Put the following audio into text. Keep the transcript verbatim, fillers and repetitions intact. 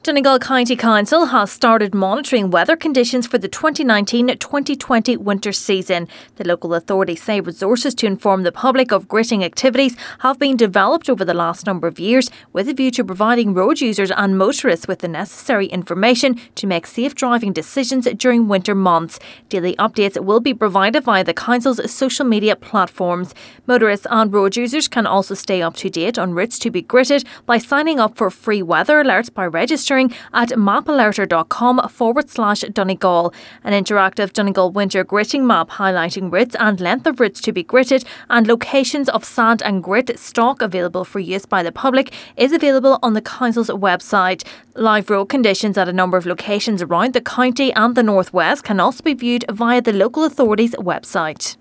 Donegal County Council has started monitoring weather conditions for the twenty nineteen twenty twenty winter season. The local authorities say resources to inform the public of gritting activities have been developed over the last number of years with a view to providing road users and motorists with the necessary information to make safe driving decisions during winter months. Daily updates will be provided via the Council's social media platforms. Motorists and road users can also stay up to date on routes to be gritted by signing up for free weather alerts by registering at mapalerter.com forward slash Donegal. An interactive Donegal winter gritting map highlighting routes and length of routes to be gritted and locations of sand and grit stock available for use by the public is available on the Council's website. Live road conditions at a number of locations around the county and the North West can also be viewed via the local authorities' website.